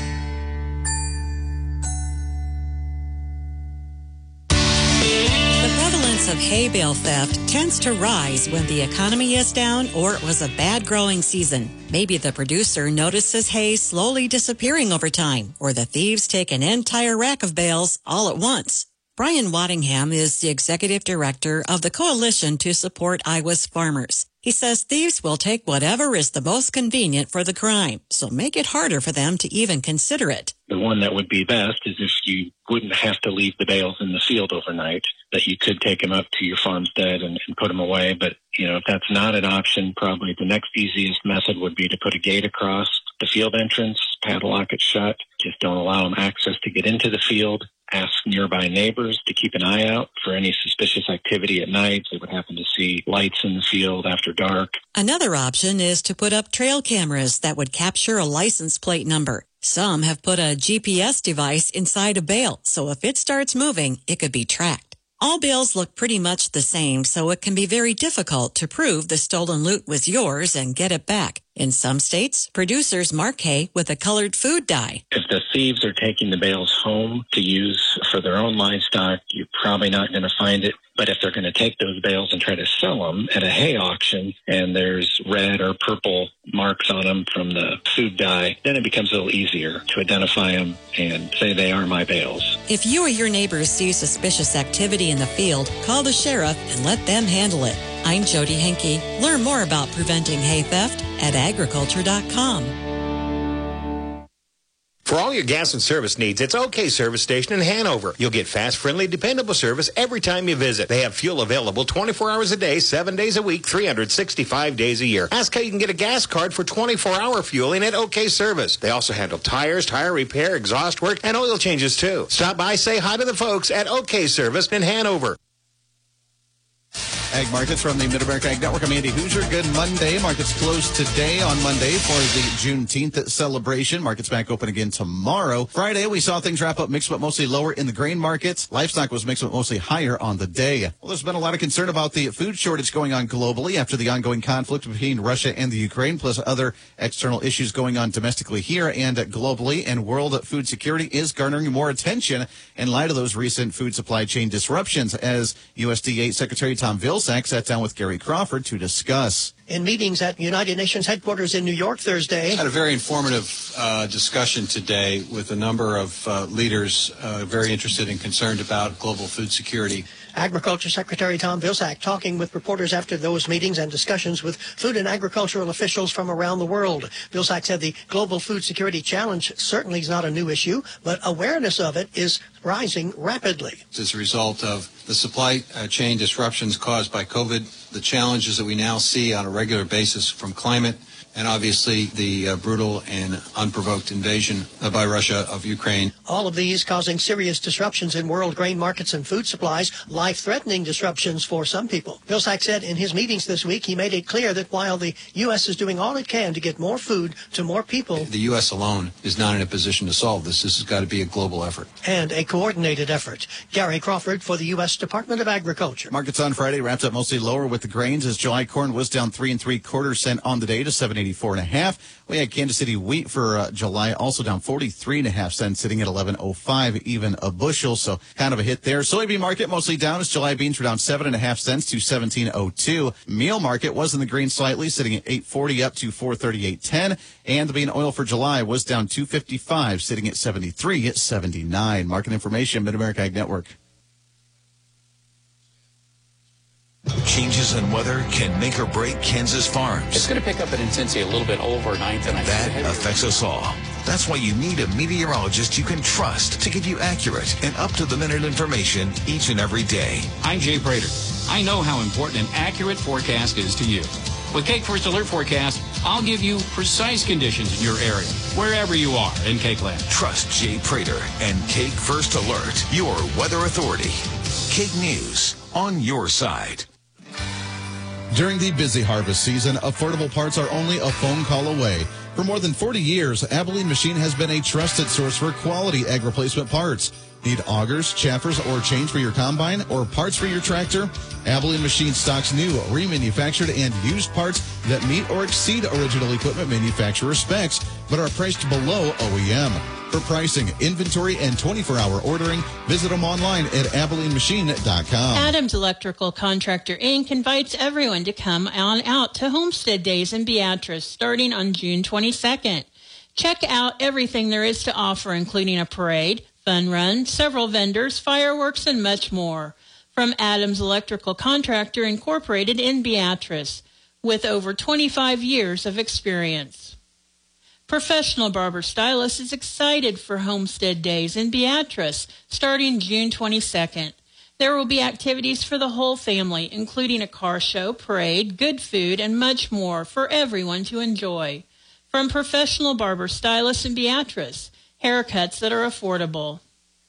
Of hay bale theft tends to rise when the economy is down or it was a bad growing season. Maybe the producer notices hay slowly disappearing over time, or the thieves take an entire rack of bales all at once. Brian Waddingham is the executive director of the Coalition to Support Iowa's Farmers. He says thieves will take whatever is the most convenient for the crime, so make it harder for them to even consider it. The one that would be best is if you wouldn't have to leave the bales in the field overnight, that you could take them up to your farmstead and, and put them away. But, you know, if that's not an option, probably the next easiest method would be to put a gate across the field entrance, padlock it shut, just don't allow them access to get into the field. Ask nearby neighbors to keep an eye out for any suspicious activity at night. They would happen to see lights in the field after dark. Another option is to put up trail cameras that would capture a license plate number. Some have put a G P S device inside a bale, so if it starts moving, it could be tracked. All bales look pretty much the same, so it can be very difficult to prove the stolen loot was yours and get it back. In some states, producers mark hay with a colored food dye. If the thieves are taking the bales home to use for their own livestock, you're probably not going to find it. But if they're going to take those bales and try to sell them at a hay auction and there's red or purple marks on them from the food dye, then it becomes a little easier to identify them and say they are my bales. If you or your neighbors see suspicious activity in the field, call the sheriff and let them handle it. I'm Jody Henke. Learn more about preventing hay theft at agriculture dot com. For all your gas and service needs, it's OK Service Station in Hanover. You'll get fast, friendly, dependable service every time you visit. They have fuel available twenty-four hours a day, seven days a week, three hundred sixty-five days a year. Ask how you can get a gas card for twenty-four hour fueling at OK Service. They also handle tires, tire repair, exhaust work, and oil changes too. Stop by, say hi to the folks at OK Service in Hanover. Ag Markets from the Mid-America Ag Network. I'm Andy Hoosier. Good Monday. Markets closed today on Monday for the Juneteenth celebration. Markets back open again tomorrow. Friday, we saw things wrap up mixed but mostly lower in the grain markets. Livestock was mixed but mostly higher on the day. Well, there's been a lot of concern about the food shortage going on globally after the ongoing conflict between Russia and the Ukraine, plus other external issues going on domestically here and globally. And world food security is garnering more attention in light of those recent food supply chain disruptions, as U S D A Secretary Tom Vilsack sat down with Gary Crawford to discuss. In meetings at United Nations headquarters in New York Thursday. Had a very informative uh, discussion today with a number of uh, leaders uh, very interested and concerned about global food security. Agriculture Secretary Tom Vilsack talking with reporters after those meetings and discussions with food and agricultural officials from around the world. Vilsack said the global food security challenge certainly is not a new issue, but awareness of it is rising rapidly. As a result of the supply chain disruptions caused by COVID, the challenges that we now see on a regular basis from climate and obviously the uh, brutal and unprovoked invasion uh, by Russia of Ukraine. All of these causing serious disruptions in world grain markets and food supplies, life-threatening disruptions for some people. Vilsack said in his meetings this week he made it clear that while the U S is doing all it can to get more food to more people, the U S alone is not in a position to solve this. This has got to be a global effort. And a coordinated effort. Gary Crawford for the U S Department of Agriculture. Markets on Friday wrapped up mostly lower with the grains as July corn was down three and three quarters cent on the day to seven eighty-four and a half. We had Kansas City wheat for uh, July also down forty-three and a half cents, sitting at eleven oh five even a bushel. So kind of a hit there. Soybean market mostly down as July beans were down seven and a half cents to seventeen oh two. Meal market was in the green slightly, sitting at eight forty up to four thirty-eight ten. And the bean oil for July was down two fifty-five, sitting at seventy-three at seventy-nine. Market information, Mid-America Ag Network. Changes in weather can make or break Kansas farms. It's going to pick up in intensity a little bit overnight tonight. That affects us all. That's why you need a meteorologist you can trust to give you accurate and up-to-the-minute information each and every day. I'm Jay Prater. I know how important an accurate forecast is to you. With Cake First Alert Forecast, I'll give you precise conditions in your area, wherever you are in Cake Land. Trust Jay Prater and Cake First Alert, your weather authority. Cake News, on your side. During the busy harvest season, affordable parts are only a phone call away. For more than forty years, Abilene Machine has been a trusted source for quality ag replacement parts. Need augers, chaffers, or chains for your combine, or parts for your tractor? Abilene Machine stocks new, remanufactured, and used parts that meet or exceed original equipment manufacturer specs, but are priced below O E M. For pricing, inventory, and twenty-four hour ordering, visit them online at abilene machine dot com. Adams Electrical Contractor, Incorporated invites everyone to come on out to Homestead Days in Beatrice starting on June twenty-second. Check out everything there is to offer, including a parade, fun run, several vendors, fireworks, and much more. From Adams Electrical Contractor Incorporated in Beatrice, with over twenty-five years of experience. Professional Barber Stylist is excited for Homestead Days in Beatrice, starting June twenty-second. There will be activities for the whole family, including a car show, parade, good food, and much more for everyone to enjoy. From Professional Barber Stylist in Beatrice, haircuts that are affordable.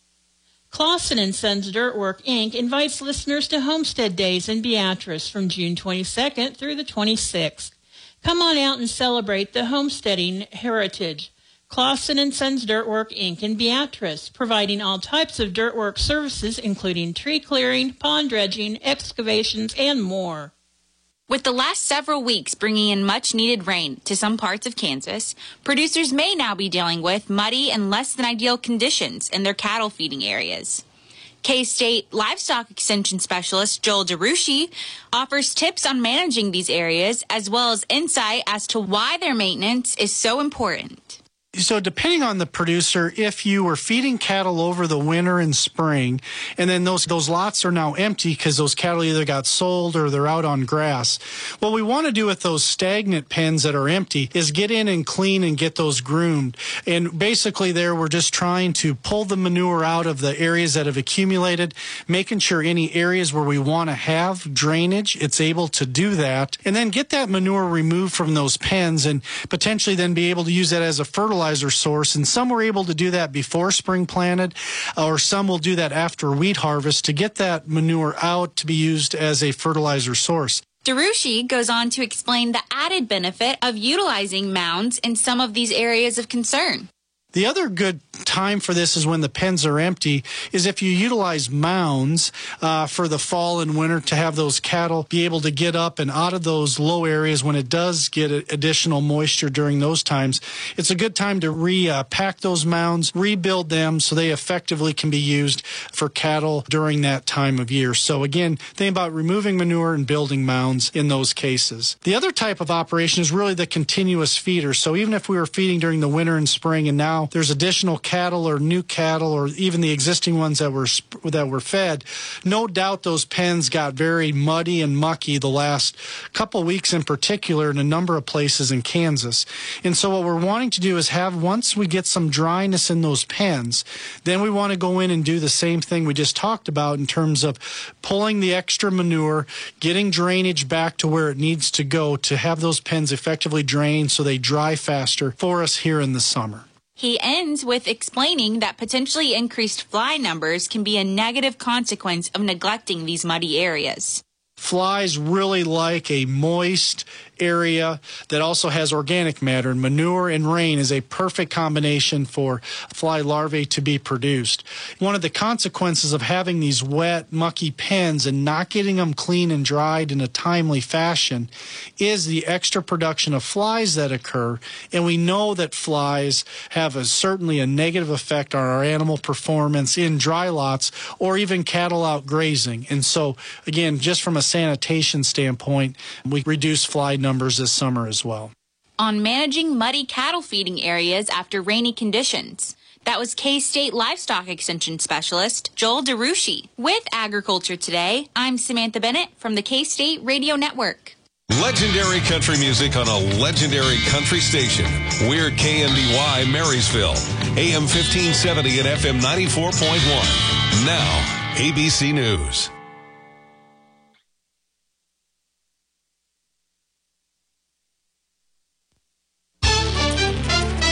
Clausen and Sons Dirtwork, Incorporated invites listeners to Homestead Days in Beatrice from June twenty-second through the twenty-sixth. Come on out and celebrate the homesteading heritage. Clausen and Sons Dirtwork, Incorporated in Beatrice, providing all types of dirtwork services, including tree clearing, pond dredging, excavations, and more. With the last several weeks bringing in much-needed rain to some parts of Kansas, producers may now be dealing with muddy and less than ideal conditions in their cattle feeding areas. K-State Livestock Extension Specialist Joel DeRushi offers tips on managing these areas as well as insight as to why their maintenance is so important. So depending on the producer, if you were feeding cattle over the winter and spring, and then those those lots are now empty because those cattle either got sold or they're out on grass, what we want to do with those stagnant pens that are empty is get in and clean and get those groomed. And basically there we're just trying to pull the manure out of the areas that have accumulated, making sure any areas where we want to have drainage, it's able to do that, and then get that manure removed from those pens and potentially then be able to use that as a fertilizer source. And some were able to do that before spring planted, or some will do that after wheat harvest to get that manure out to be used as a fertilizer source. DeRushi goes on to explain the added benefit of utilizing mounds in some of these areas of concern. The other good time for this is when the pens are empty, is if you utilize mounds uh, for the fall and winter to have those cattle be able to get up and out of those low areas when it does get additional moisture during those times. It's a good time to re-pack uh, those mounds, rebuild them so they effectively can be used for cattle during that time of year. So again, think about removing manure and building mounds in those cases. The other type of operation is really the continuous feeder. So even if we were feeding during the winter and spring and now there's additional cattle or new cattle or even the existing ones that were that were fed, no doubt those pens got very muddy and mucky the last couple weeks in particular in a number of places in Kansas. And so what we're wanting to do is have, once we get some dryness in those pens, then we want to go in and do the same thing we just talked about in terms of pulling the extra manure, getting drainage back to where it needs to go to have those pens effectively drain so they dry faster for us here in the summer. He ends with explaining that potentially increased fly numbers can be a negative consequence of neglecting these muddy areas. Flies really like a moist area that also has organic matter, and manure and rain is a perfect combination for fly larvae to be produced. One of the consequences of having these wet, mucky pens and not getting them clean and dried in a timely fashion is the extra production of flies that occur, and we know that flies have a, certainly a negative effect on our animal performance in dry lots or even cattle out grazing. And so, again, just from a sanitation standpoint, we reduce fly numbers numbers this summer as well. On managing muddy cattle feeding areas after rainy conditions. That was K-State Livestock Extension Specialist Joel DeRushi. With Agriculture Today, I'm Samantha Bennett from the K-State Radio Network. Legendary country music on a legendary country station. We're K M D Y Marysville, A M fifteen seventy and F M ninety-four point one. Now, A B C News.